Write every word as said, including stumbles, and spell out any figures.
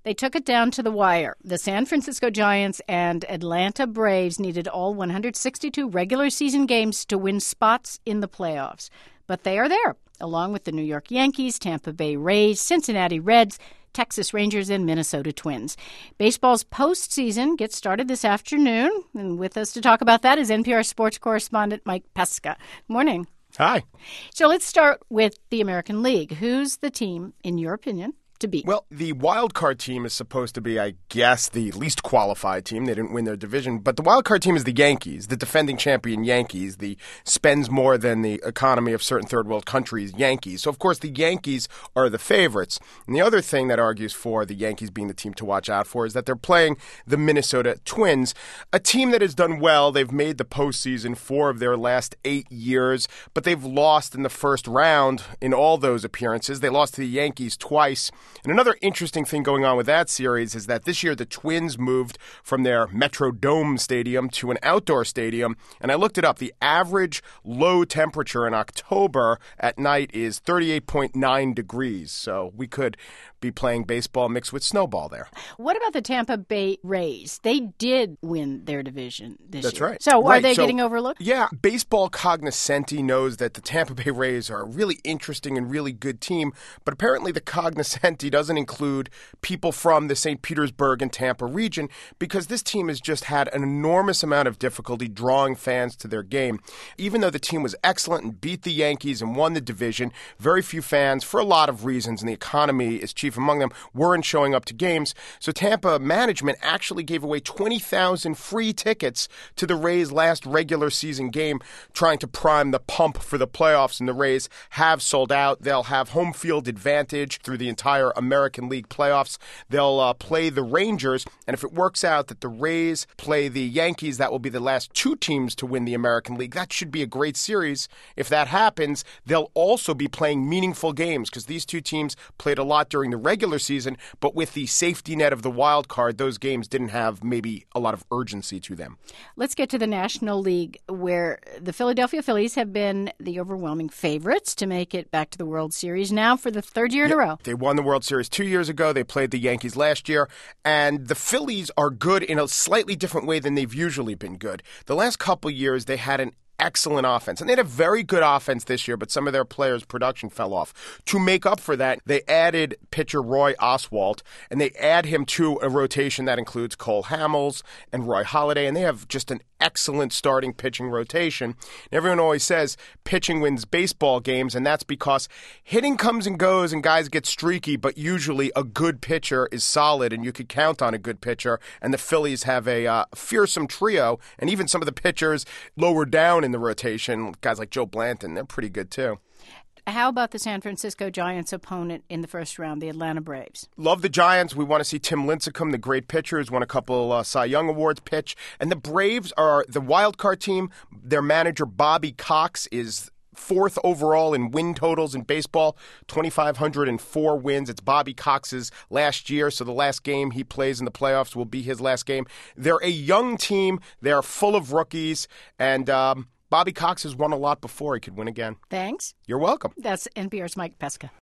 They took it down to the wire. The San Francisco Giants and Atlanta Braves needed all one hundred sixty-two regular season games to win spots in the playoffs. But they are there, along with the New York Yankees, Tampa Bay Rays, Cincinnati Reds, Texas Rangers, and Minnesota Twins. Baseball's postseason gets started this afternoon. And with us to talk about that is N P R sports correspondent Mike Pesca. Good morning. Hi. So let's start with the American League. Who's the team, in your opinion, to beat? Well, the wild card team is supposed to be, I guess, the least qualified team. They didn't win their division. But the wild card team is the Yankees, the defending champion Yankees, the spends more than the economy of certain third world countries Yankees. So, of course, the Yankees are the favorites. And the other thing that argues for the Yankees being the team to watch out for is that they're playing the Minnesota Twins, a team that has done well. They've made the postseason four of their last eight years, but they've lost in the first round in all those appearances. They lost to the Yankees twice. And another interesting thing going on with that series is that this year the Twins moved from their Metrodome stadium to an outdoor stadium. And I looked it up. The average low temperature in October at night is thirty-eight point nine degrees. So we could be playing baseball mixed with snowball there. What about the Tampa Bay Rays? They did win their division this That's year. right. So right. are they so, getting overlooked? Yeah. Baseball cognoscenti knows that the Tampa Bay Rays are a really interesting and really good team. But apparently the cognoscenti doesn't include people from the Saint Petersburg and Tampa region because this team has just had an enormous amount of difficulty drawing fans to their game. Even though the team was excellent and beat the Yankees and won the division, very few fans, for a lot of reasons, and the economy is chief among them, weren't showing up to games. So Tampa management actually gave away twenty thousand free tickets to the Rays' last regular season game, trying to prime the pump for the playoffs, and the Rays have sold out. They'll have home field advantage through the entire American League playoffs. They'll uh, play the Rangers, and if it works out that the Rays play the Yankees, that will be the last two teams to win the American League. That should be a great series. If that happens, they'll also be playing meaningful games because these two teams played a lot during the regular season, but with the safety net of the wild card, those games didn't have maybe a lot of urgency to them. Let's get to the National League, where the Philadelphia Phillies have been the overwhelming favorites to make it back to the World Series now for the third year in yeah, a row. They won the World Series two years ago. They played the Yankees last year, and the Phillies are good in a slightly different way than they've usually been good. The last couple years, they had an excellent offense. And they had a very good offense this year, but some of their players' production fell off. To make up for that, they added pitcher Roy Oswalt, and they add him to a rotation that includes Cole Hamels and Roy Halladay, and they have just an excellent starting pitching rotation. And everyone always says pitching wins baseball games, and that's because hitting comes and goes and guys get streaky, but usually a good pitcher is solid, and you could count on a good pitcher, and the Phillies have a uh, fearsome trio, and even some of the pitchers lower down in the rotation, guys like Joe Blanton, they're pretty good too. How about the San Francisco Giants' opponent in the first round, the Atlanta Braves? Love the Giants. We want to see Tim Lincecum, the great pitcher, who's won a couple uh, Cy Young Awards, pitch. And the Braves are the wild card team. Their manager, Bobby Cox, is fourth overall in win totals in baseball, two thousand five hundred four wins. It's Bobby Cox's last year, so the last game he plays in the playoffs will be his last game. They're a young team. They're full of rookies, and um, Bobby Cox has won a lot before. He could win again. Thanks. You're welcome. That's N P R's Mike Pesca.